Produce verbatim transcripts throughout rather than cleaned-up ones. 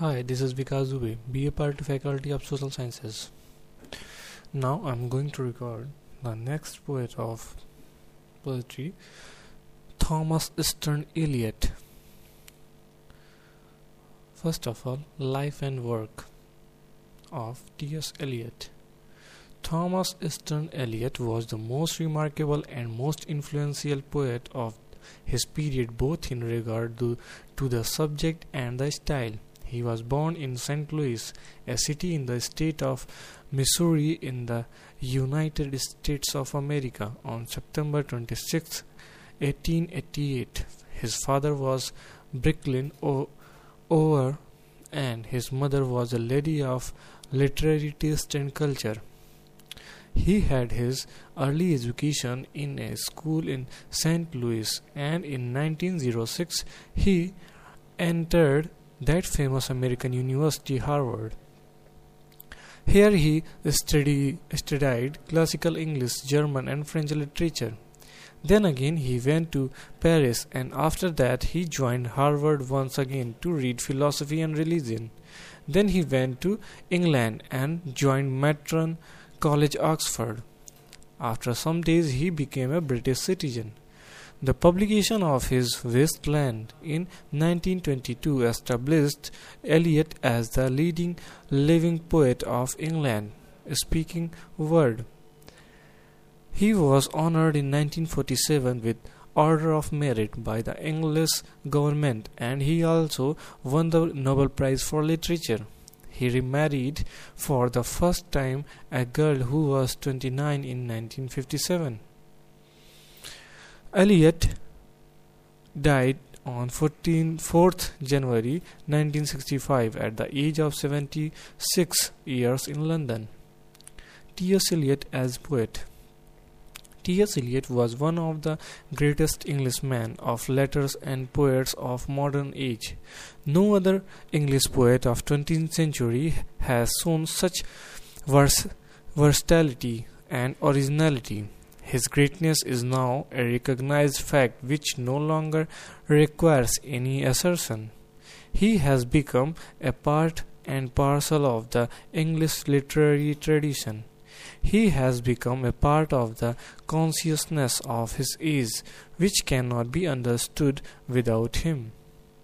Hi, this is Vikas Dubey, B A Part Faculty of Social Sciences. Now I'm going to record the next poet of poetry, Thomas Easton Eliot. First of all, life and work of T S Eliot. Thomas Easton Eliot was the most remarkable and most influential poet of his period, both in regard to, to the subject and the style. He was born in Saint Louis, a city in the state of Missouri in the United States of America, on September twenty-sixth, eighteen eighty-eight. His father was Bricklin Over, and his mother was a lady of literary taste and culture. He had his early education in a school in Saint Louis, and in nineteen oh six he entered that famous American university, Harvard. Here he study, studied classical English, German and French literature. Then again he went to Paris, and after that he joined Harvard once again to read philosophy and religion. Then he went to England and joined Matron College, Oxford. After some days he became a British citizen. The publication of his Wasteland in nineteen twenty-two established Eliot as the leading living poet of England speaking word. He was honored in nineteen forty-seven with Order of Merit by the English government, and he also won the Nobel Prize for Literature. He remarried for the first time a girl who was twenty-nine in nineteen fifty-seven. Eliot died on fourth January nineteen sixty-five at the age of seventy-six years in London. T S Eliot as poet. T S Eliot was one of the greatest Englishmen of letters and poets of modern age. No other English poet of twentieth century has shown such vers- versatility and originality. His greatness is now a recognized fact which no longer requires any assertion. He has become a part and parcel of the English literary tradition. He has become a part of the consciousness of his age, which cannot be understood without him.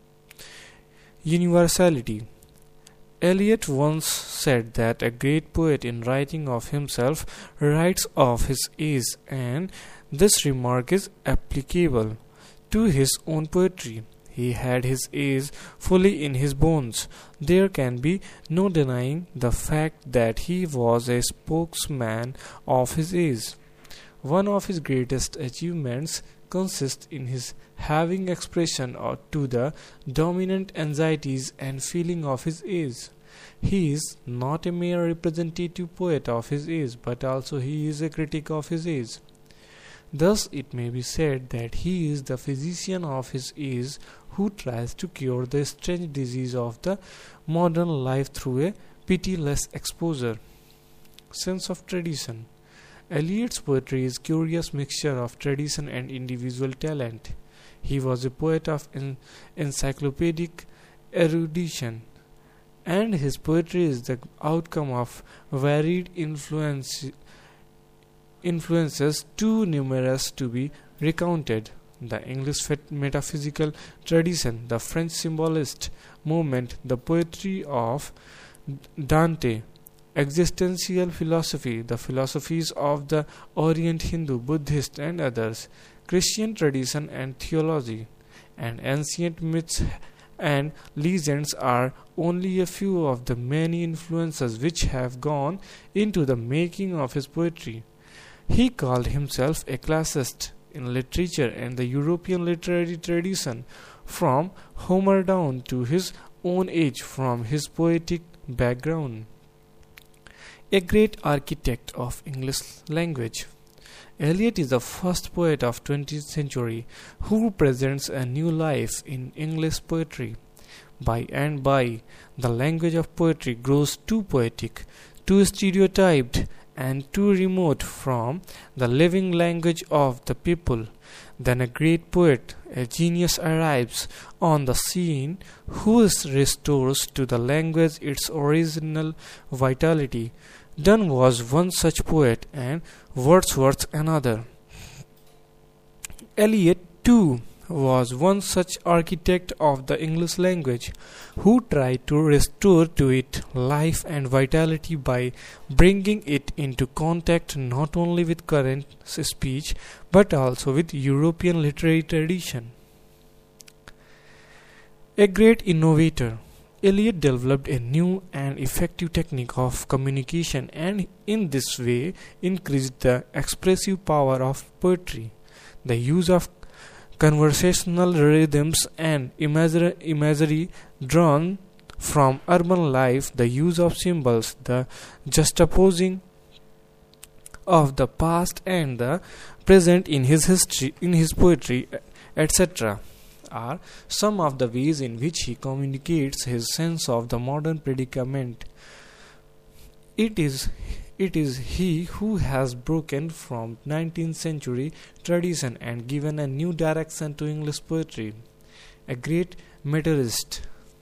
Universality. Eliot once said that a great poet in writing of himself writes of his age, and this remark is applicable to his own poetry. He had his age fully in his bones. There can be no denying the fact that he was a spokesman of his age. One of his greatest achievements consists in his having expression to the dominant anxieties and feeling of his age. He is not a mere representative poet of his age, but also he is a critic of his age. Thus it may be said that he is the physician of his age who tries to cure the strange disease of the modern life through a pitiless exposure. Sense of tradition. Eliot's poetry is a curious mixture of tradition and individual talent. He was a poet of en- encyclopedic erudition, and his poetry is the outcome of varied influence, influences too numerous to be recounted. The English metaphysical tradition, the French symbolist movement, the poetry of Dante, existential philosophy, the philosophies of the Orient, Hindu, Buddhist and others, Christian tradition and theology, and ancient myths and legends are only a few of the many influences which have gone into the making of his poetry. He called himself a classicist in literature and the European literary tradition from Homer down to his own age from his poetic background. A great architect of English language. Eliot is the first poet of twentieth century who presents a new life in English poetry. By and by, the language of poetry grows too poetic, too stereotyped, and too remote from the living language of the people. Then a great poet, a genius arrives on the scene who restores to the language its original vitality. Donne was one such poet and Wordsworth another. Eliot, too, was one such architect of the English language who tried to restore to it life and vitality by bringing it into contact not only with current speech but also with European literary tradition. A great innovator, Eliot developed a new and effective technique of communication and in this way increased the expressive power of poetry. The use of conversational rhythms and imagery drawn from urban life, the use of symbols, the juxtaposing of the past and the present in his history, in his poetry, et cetera, are some of the ways in which he communicates his sense of the modern predicament. It is It is he who has broken from nineteenth century tradition and given a new direction to English poetry. A great meterist.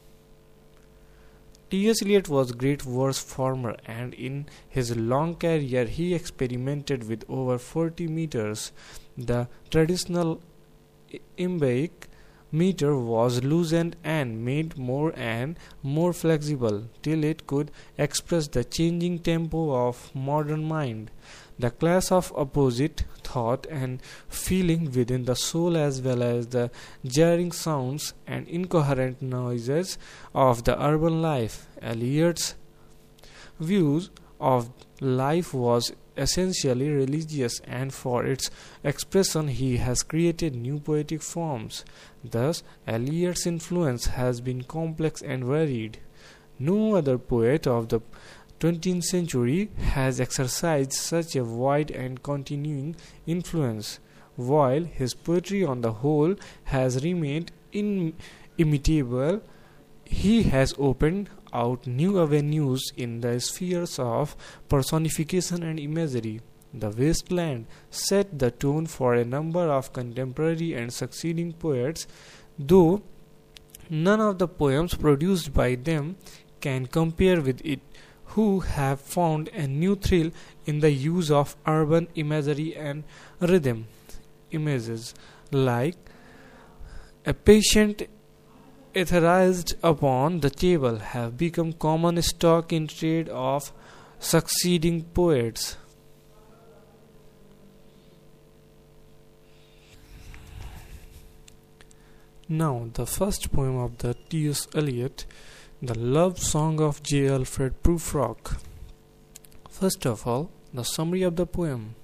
T S Eliot was a great verse former and in his long career he experimented with over forty meters. The traditional iambic meter was loosened and made more and more flexible till it could express the changing tempo of modern mind, the clash of opposite thought and feeling within the soul as well as the jarring sounds and incoherent noises of the urban life. Eliot's views of life was essentially religious and for its expression he has created new poetic forms. Thus, Eliot's influence has been complex and varied. No other poet of the twentieth century has exercised such a wide and continuing influence, while his poetry on the whole has remained inimitable. He has opened out new avenues in the spheres of personification and imagery. The Waste Land set the tone for a number of contemporary and succeeding poets, though none of the poems produced by them can compare with it, who have found a new thrill in the use of urban imagery and rhythm. Images like a patient etherized upon the table have become common stock in trade of succeeding poets. Now, the first poem of the T S Eliot, The Love Song of J. Alfred Prufrock. First of all, the summary of the poem.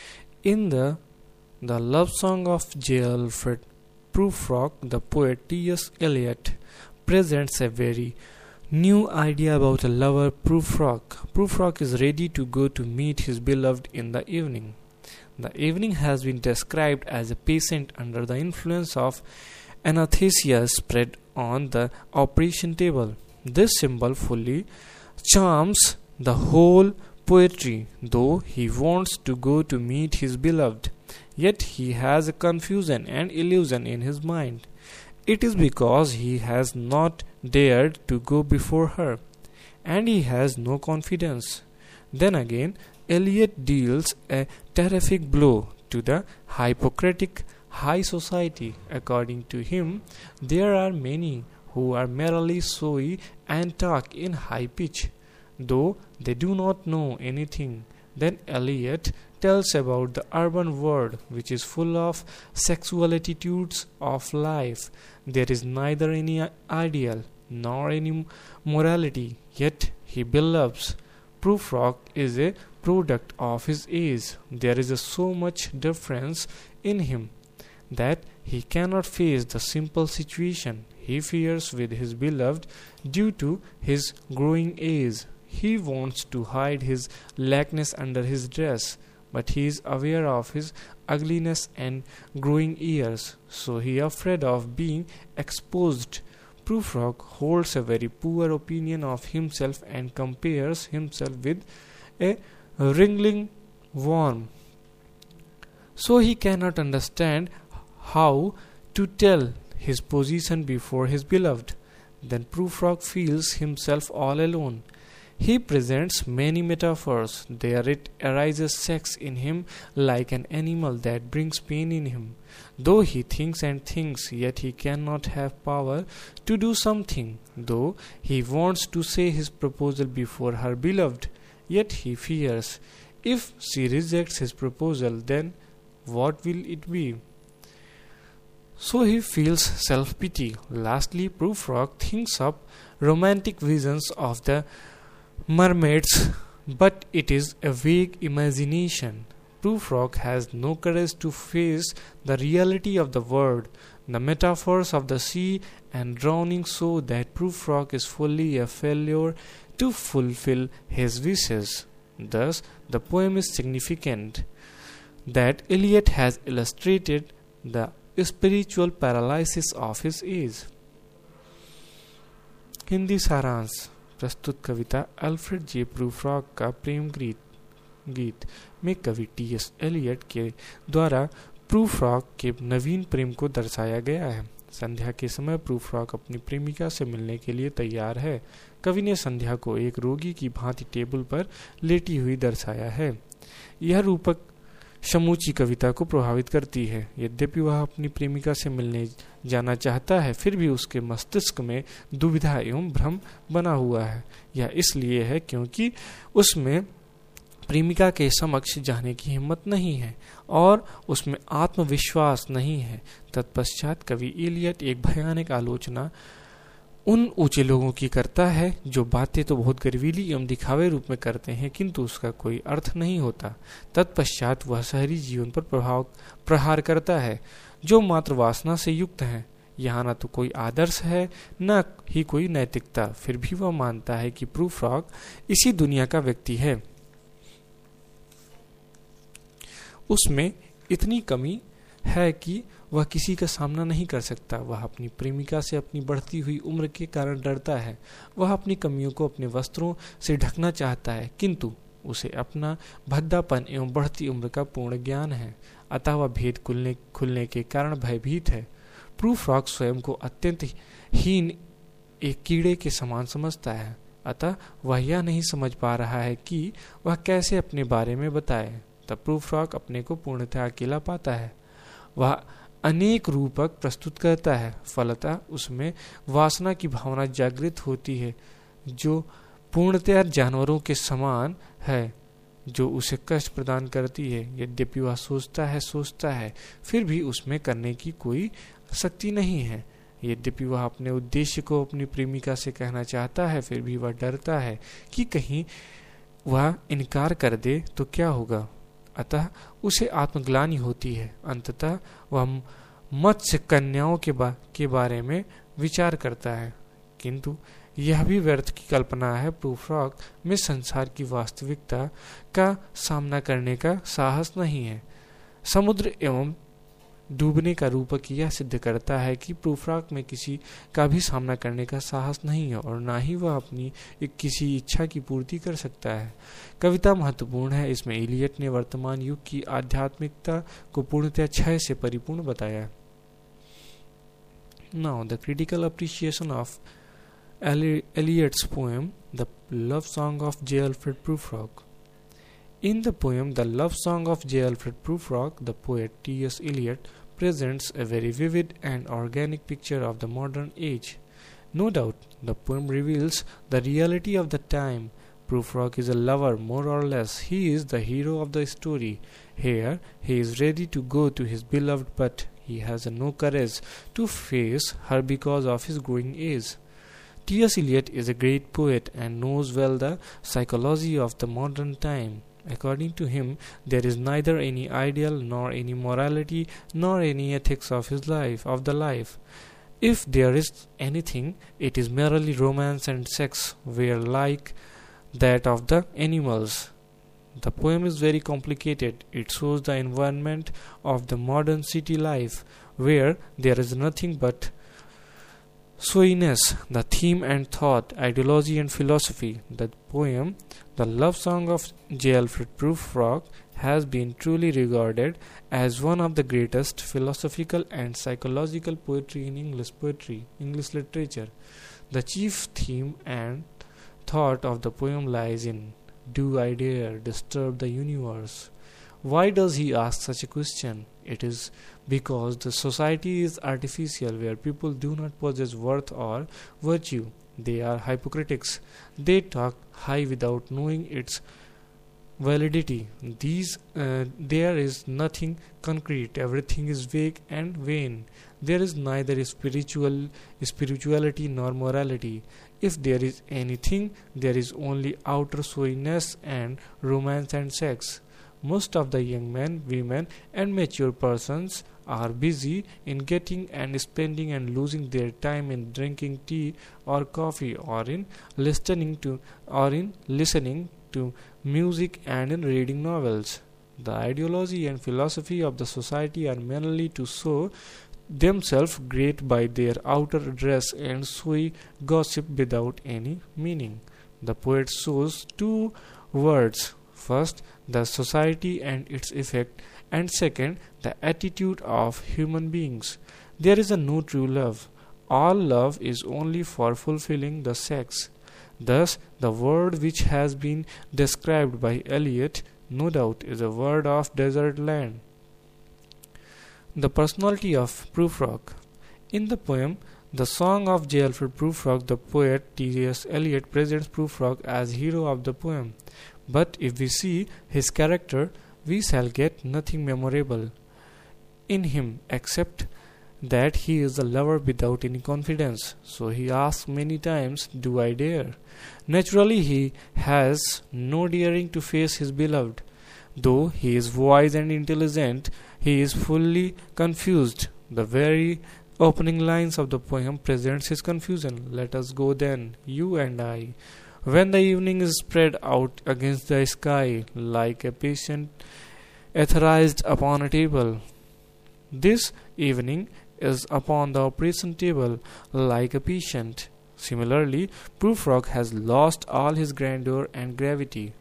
In the The Love Song of J. Alfred Prufrock, the poet T S Eliot presents a very new idea about a lover, Prufrock. Prufrock is ready to go to meet his beloved in the evening. The evening has been described as a patient under the influence of anesthesia spread on the operation table. This symbol fully charms the whole poetry, though he wants to go to meet his beloved. Yet he has a confusion and illusion in his mind. It is because he has not dared to go before her, and he has no confidence. Then again, Eliot deals a terrific blow to the hypocritic high society. According to him, there are many who are merely showy and talk in high pitch, though they do not know anything. Then Eliot tells about the urban world, which is full of sexual attitudes of life. There is neither any ideal nor any morality, yet he beloves. Prufrock is a product of his age. There is a so much difference in him that he cannot face the simple situation he fears with his beloved due to his growing age. He wants to hide his likeness under his dress, but he is aware of his ugliness and growing years, so he is afraid of being exposed. Prufrock holds a very poor opinion of himself and compares himself with a wriggling worm. So he cannot understand how to tell his position before his beloved. Then Prufrock feels himself all alone. He presents many metaphors. There it arises sex in him like an animal that brings pain in him. Though he thinks and thinks, yet he cannot have power to do something. Though he wants to say his proposal before her beloved, yet he fears. If she rejects his proposal, then what will it be? So he feels self-pity. Lastly, Prufrock thinks up romantic visions of the mermaids, but it is a vague imagination. Prufrock has no courage to face the reality of the world, the metaphors of the sea and drowning, so that Prufrock is fully a failure to fulfill his wishes. Thus, the poem is significant that Eliot has illustrated the spiritual paralysis of his age. Hindi सारांश। प्रस्तुत कविता Alfred जे Prufrock का प्रेम गीत गीत में कवि T S Eliot के द्वारा Prufrock के नवीन प्रेम को दर्शाया गया है। संध्या के समय प्रूफ्रॉक अपनी प्रेमिका से मिलने के लिए तैयार है। कवि ने संध्या को एक रोगी की भांति टेबल पर लेटी हुई दर्शाया है। यह रूपक समूची कविता को प्रभावित करती है। यद्यपि वह अपनी प्रेमिका से मिलने जाना चाहता है, फिर भी उसके मस्तिष्क में दुविधा एवं भ्रम बना हुआ है। यह इसलिए है क्योंकि उसमें प्रेमिका के समक्ष जाने की हिम्मत नहीं है और उसमें आत्मविश्वास नहीं है। तत्पश्चात कवि एलियट एक भयानक आलोचना उन ऊंचे लोगों की करता है जो बातें तो बहुत गर्वीली एवं दिखावे रूप में करते हैं, किंतु उसका कोई अर्थ नहीं होता। तत्पश्चात वह शहरी जीवन पर प्रभाव प्रहार करता है जो मात्र वासना से युक्त है। यहाँ न तो कोई आदर्श है न ही कोई नैतिकता, फिर भी वह मानता है कि प्रूफ्रॉक इसी दुनिया का व्यक्ति है। उसमें इतनी कमी है कि वह किसी का सामना नहीं कर सकता। वह अपनी प्रेमिका से अपनी बढ़ती हुई उम्र के कारण डरता है। वह अपनी कमियों को अपने वस्त्रों से ढकना चाहता है, किंतु उसे अपना भद्दापन एवं बढ़ती उम्र का पूर्ण ज्ञान है। अतः वह भेद खुलने खुलने के कारण भयभीत है। प्रूफ्रॉक स्वयं को अत्यंत हीन एक कीड़े के समान समझता है। अतः वह यह नहीं समझ पा रहा है कि वह कैसे अपने बारे में बताए। तब प्रूफ्रॉक अपने को पूर्णतः अकेला पाता है। वह अनेक रूपक प्रस्तुत करता है। फलतः उसमें वासना की भावना जागृत होती है जो पूर्णतः जानवरों के समान है, जो उसे कष्ट प्रदान करती है। यद्यपि वह सोचता है सोचता है फिर भी उसमें करने की कोई शक्ति नहीं है। यद्यपि वह अपने उद्देश्य को अपनी प्रेमिका से कहना चाहता है, फिर भी वह डरता है कि कहीं वह इनकार कर दे तो क्या होगा। अतः उसे आत्मग्लानि होती है। अंततः वह मत्स्य कन्याओं के, बा, के बारे में विचार करता है, किंतु यह भी व्यर्थ की कल्पना है। प्रूफ्रॉक में संसार की वास्तविकता का सामना करने का साहस नहीं है। समुद्र एवं डूबने का रूपक यह सिद्ध करता है कि प्रूफ्रॉक में किसी का भी सामना करने का साहस नहीं है और ना ही वह अपनी एक किसी इच्छा की पूर्ति कर सकता है। कविता महत्वपूर्ण है। इसमें एलियट ने वर्तमान युग की आध्यात्मिकता को पूर्णतः क्षय से परिपूर्ण बताया। Now the critical appreciation of Eliot's poem, The Love Song of J. Alfred Prufrock. In the poem The Love Song of J. Alfred Prufrock, the poet T S Eliot presents a very vivid and organic picture of the modern age. No doubt, the poem reveals the reality of the time. Prufrock is a lover, more or less. He is the hero of the story. Here, he is ready to go to his beloved, but he has no courage to face her because of his growing age. T S Eliot is a great poet and knows well the psychology of the modern time. According to him, there is neither any ideal nor any morality nor any ethics of his life, of the life. If there is anything, it is merely romance and sex, where like that of the animals. The poem is very complicated. It shows the environment of the modern city life, where there is nothing but Sweetness, the theme and thought, ideology and philosophy. The poem, The Love Song of J. Alfred Prufrock, has been truly regarded as one of the greatest philosophical and psychological poetry in English poetry, English literature. The chief theme and thought of the poem lies in, do I dare disturb the universe? Why does he ask such a question? It is because the society is artificial, where people do not possess worth or virtue. They are hypocritics. They talk high without knowing its validity. These, uh, there is nothing concrete. Everything is vague and vain. There is neither spiritual spirituality nor morality. If there is anything, there is only outer showiness and romance and sex. Most of the young men, women, and mature persons are busy in getting and spending and losing their time in drinking tea or coffee, or in listening to or in listening to music and in reading novels. The ideology and philosophy of the society are merely to show themselves great by their outer dress and showy gossip without any meaning. The poet shows two words: first, the society and its effect, and second, the attitude of human beings. There is a no true love. All love is only for fulfilling the sex. Thus, the word which has been described by Eliot, no doubt, is a word of desert land. The personality of Prufrock. In the poem The Song of J. Alfred Prufrock, the poet T S Eliot presents Prufrock as hero of the poem. But if we see his character, we shall get nothing memorable in him except that he is a lover without any confidence. So he asks many times, do I dare? Naturally, he has no daring to face his beloved. Though he is wise and intelligent, he is fully confused. The very opening lines of the poem presents his confusion. Let us go then, you and I. When the evening is spread out against the sky like a patient etherized upon a table. This evening is upon the operation table like a patient. Similarly, Prufrock has lost all his grandeur and gravity.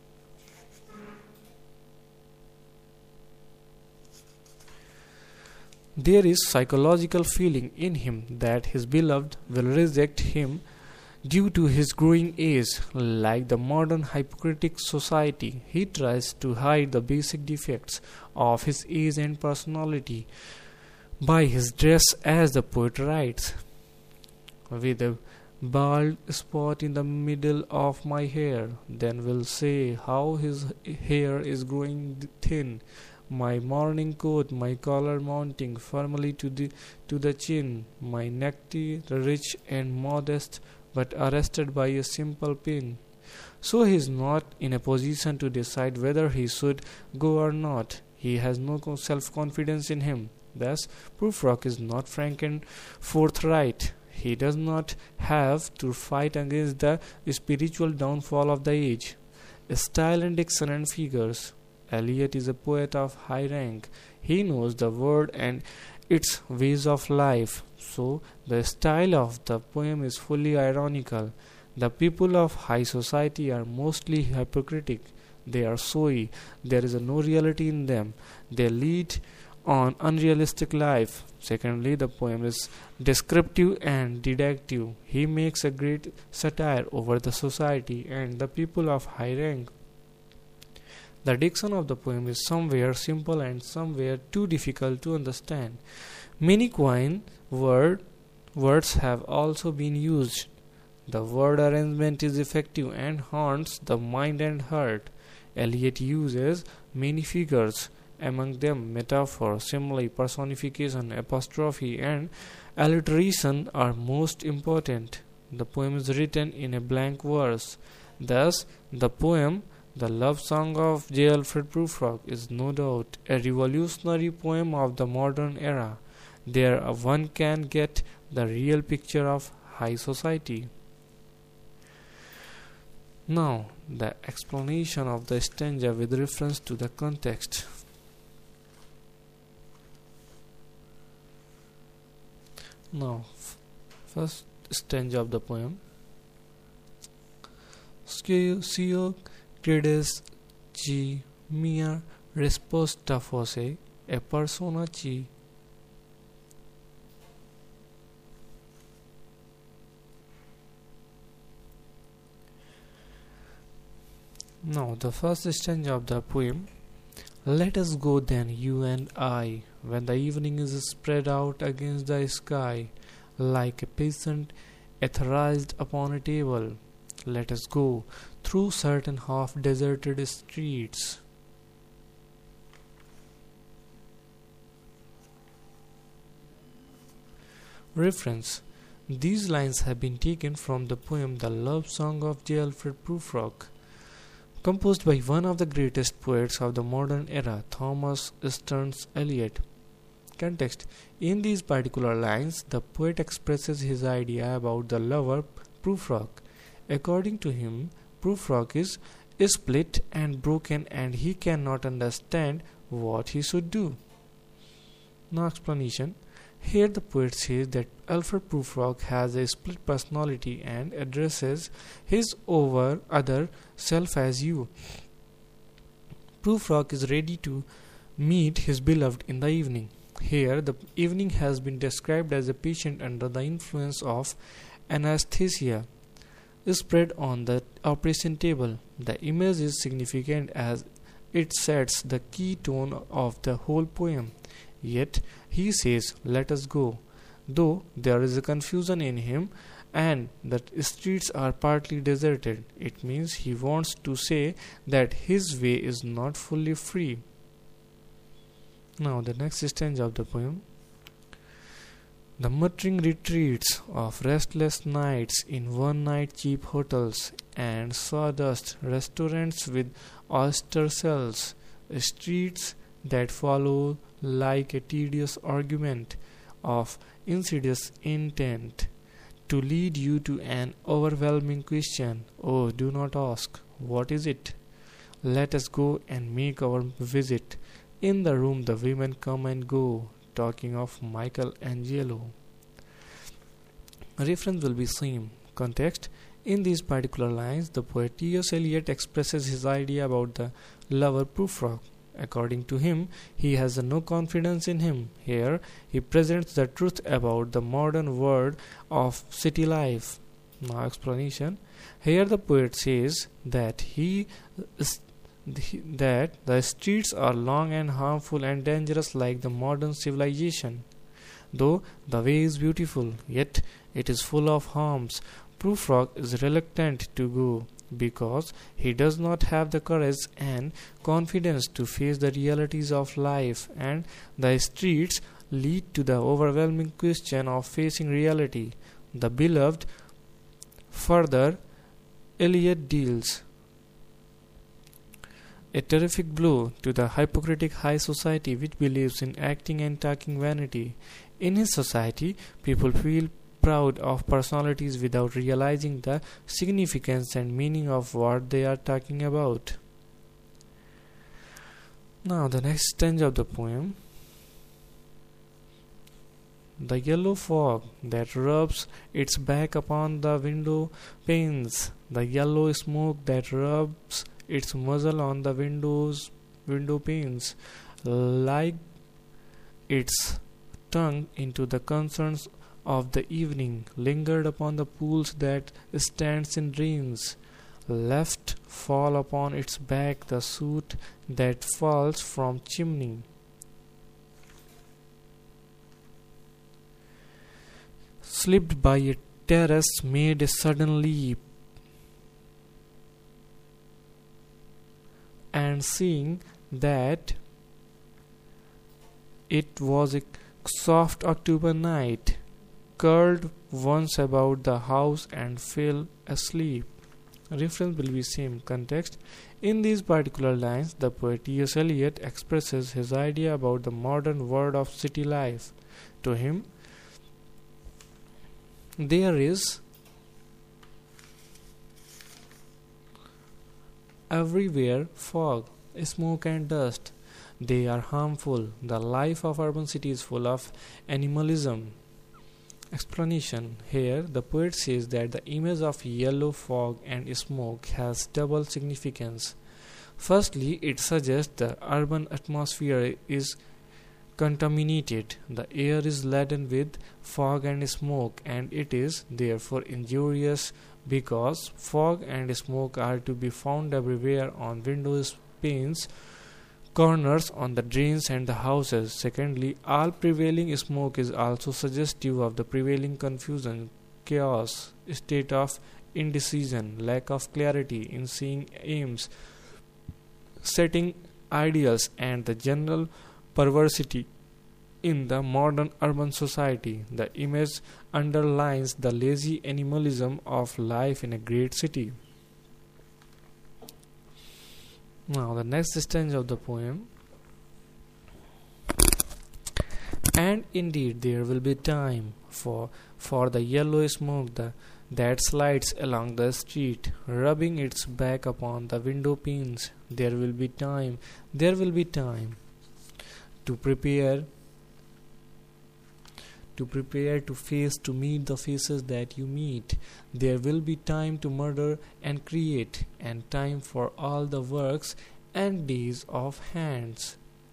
There is psychological feeling in him that his beloved will reject him due to his growing age. Like the modern hypocritic society, he tries to hide the basic defects of his age and personality by his dress, as the poet writes, with a bald spot in the middle of my hair, then will say how his hair is growing thin, my morning coat, my collar mounting firmly to the to the chin, my necktie rich and modest, but arrested by a simple pin. So he is not in a position to decide whether he should go or not. He has no self-confidence in him. Thus, Prufrock is not frank and forthright. He does not have to fight against the spiritual downfall of the age. Style and diction and figures. Eliot is a poet of high rank. He knows the world and its ways of life. So, the style of the poem is fully ironical. The people of high society are mostly hypocritic. They are showy. There is no reality in them. They lead an unrealistic life. Secondly, the poem is descriptive and didactic. He makes a great satire over the society and the people of high rank. The diction of the poem is somewhere simple and somewhere too difficult to understand. Many coin word, words have also been used. The word arrangement is effective and haunts the mind and heart. Eliot uses many figures, among them metaphor, simile, personification, apostrophe, and alliteration are most important. The poem is written in a blank verse. Thus, the poem The Love Song of J. Alfred Prufrock is no doubt a revolutionary poem of the modern era. There one can get the real picture of high society. Now, the explanation of the stanza with reference to the context. Now, First stanza of the poem. Scio credes ci mia risposta fosse e persona ci. Now the first stanza of the poem. Let us go then, you and I, when the evening is spread out against the sky, like a peasant etherized upon a table. Let us go through certain half-deserted streets. Reference. These lines have been taken from the poem The Love Song of J. Alfred Prufrock, composed by one of the greatest poets of the modern era, Thomas Stearns Eliot. Context. In these particular lines, the poet expresses his idea about the lover Prufrock. According to him, Prufrock is split and broken and he cannot understand what he should do. No explanation. Here the poet says that Alfred Prufrock has a split personality and addresses his over other self as you. Prufrock is ready to meet his beloved in the evening. Here the evening has been described as a patient under the influence of anesthesia spread on the operation table. The image is significant as it sets the key tone of the whole poem. Yet he says, let us go, though there is a confusion in him and the streets are partly deserted. It means he wants to say that his way is not fully free. Now the next stanza of the poem. The muttering retreats of restless nights in one-night cheap hotels and sawdust restaurants with oyster cells, streets that follow like a tedious argument of insidious intent to lead you to an overwhelming question. Oh, do not ask, what is it? Let us go and make our visit. In the room the women come and go, talking of Michelangelo. Reference will be same. Context. In these particular lines, the poet T S Eliot expresses his idea about the lover Prufrock. According to him, he has no confidence in him. Here, he presents the truth about the modern world of city life. Now, explanation. Here, the poet says that he that the streets are long and harmful and dangerous like the modern civilization. Though the way is beautiful, yet it is full of harms. Prufrock is reluctant to go because he does not have the courage and confidence to face the realities of life, and the streets lead to the overwhelming question of facing reality. The beloved further Eliot deals a terrific blow to the hypocritic high society which believes in acting and talking vanity. In his society, people feel proud of personalities without realizing the significance and meaning of what they are talking about. Now the next stanza of the poem. The yellow fog that rubs its back upon the window panes, the yellow smoke that rubs its muzzle on the windows window panes, like its tongue into the concerns of the evening, lingered upon the pools that stands in dreams, left fall upon its back the soot that falls from chimney. Slipped by a terrace, made a sudden leap, and seeing that it was a soft October night, curled once about the house and fell asleep. Reference will be same. Context. In these particular lines, the poet T S Eliot expresses his idea about the modern world of city life. To him, there is everywhere fog, smoke and dust. They are harmful. The life of urban city is full of animalism. Explanation. Here, the poet says that the image of yellow fog and smoke has double significance. Firstly, it suggests the urban atmosphere is contaminated. The air is laden with fog and smoke, and it is therefore injurious because fog and smoke are to be found everywhere, on windows, panes, corners, on the drains and the houses. Secondly, all prevailing smoke is also suggestive of the prevailing confusion, chaos, state of indecision, lack of clarity in seeing aims, setting ideals, and the general perversity in the modern urban society. The image underlines the lazy animalism of life in a great city. Now, the next stanza of the poem. And indeed, there will be time for for the yellow smoke the, that slides along the street, rubbing its back upon the window panes. There will be time, there will be time to prepare to prepare to face to meet the faces that you meet. There will be time to murder and create, and time for all the works and days of hands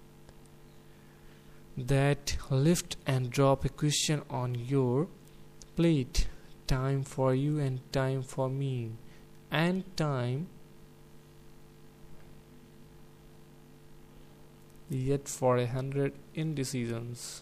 that lift and drop a question on your plate. Time for you and time for me, and time yet for a hundred indecisions.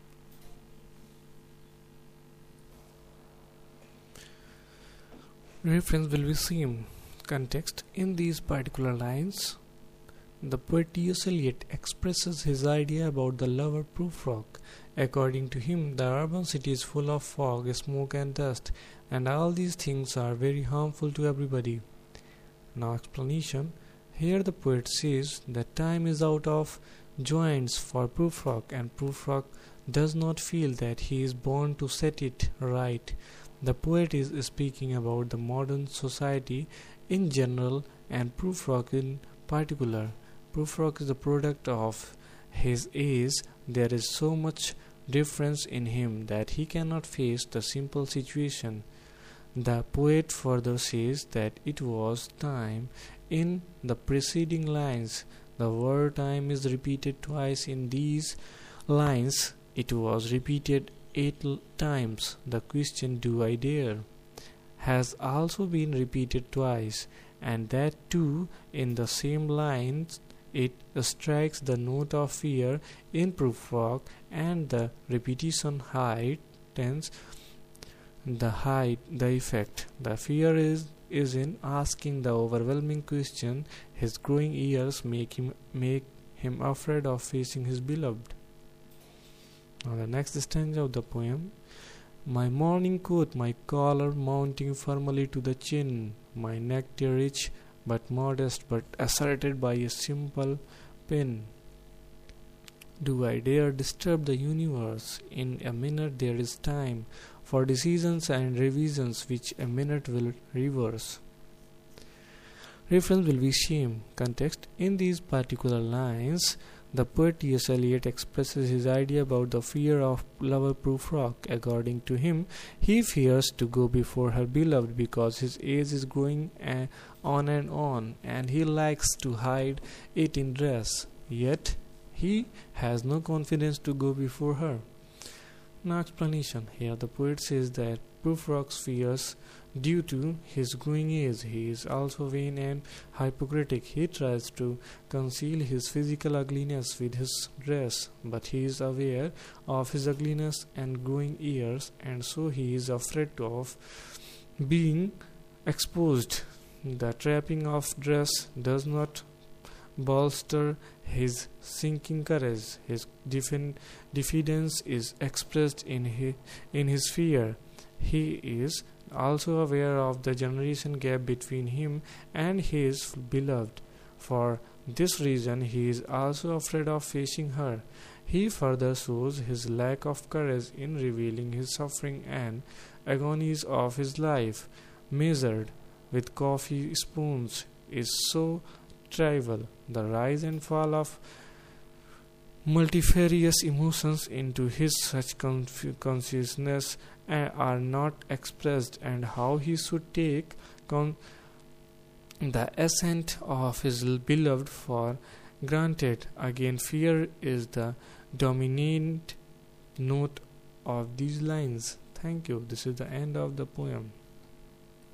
Reference will be same. Context. In these particular lines, the poet T S Eliot expresses his idea about the lover-proof rock. According to him, the urban city is full of fog, smoke and dust, and all these things are very harmful to everybody. Now, explanation. Here the poet says that time is out of joints for Prufrock, and Prufrock does not feel that he is born to set it right. The poet is speaking about the modern society in general and Prufrock in particular. Prufrock is the product of his age. There is so much difference in him that he cannot face the simple situation. The poet further says that it was time. In the preceding lines, the word time is repeated twice. In these lines, it was repeated eight times. The question, do I dare, has also been repeated twice, and that too in the same lines. It strikes the note of fear in Prufrock, and the repetition heightens the height the effect. The fear is is in asking the overwhelming question. His growing years make him make him afraid of facing his beloved. Now the next stanza of the poem. My morning coat, my collar mounting firmly to the chin, my necktie rich but modest, but asserted by a simple pin. Do I dare disturb the universe? In a minute there is time for decisions and revisions which a minute will reverse. Reference will be shame. Context. In these particular lines, the poet T S Eliot expresses his idea about the fear of lover-proof rock. According to him, he fears to go before her beloved because his age is growing uh, on and on, and he likes to hide it in dress. Yet, he has no confidence to go before her. Now, explanation. Here, the poet says that Prufrock's fears due to his growing age. He is also vain and hypocritic. He tries to conceal his physical ugliness with his dress, but he is aware of his ugliness and growing years, and so he is afraid of being exposed. The trapping of dress does not bolster his sinking courage. His defin- diffidence is expressed in his, in his fear. He is also aware of the generation gap between him and his beloved. For this reason, he is also afraid of facing her. He further shows his lack of courage in revealing his suffering and agonies of his life, measured with coffee spoons, is so trivial. The rise and fall of multifarious emotions into his such conf- consciousness uh, are not expressed, and how he should take con- the assent of his beloved for granted. Again, fear is the dominant note of these lines. Thank you. This is the end of the poem.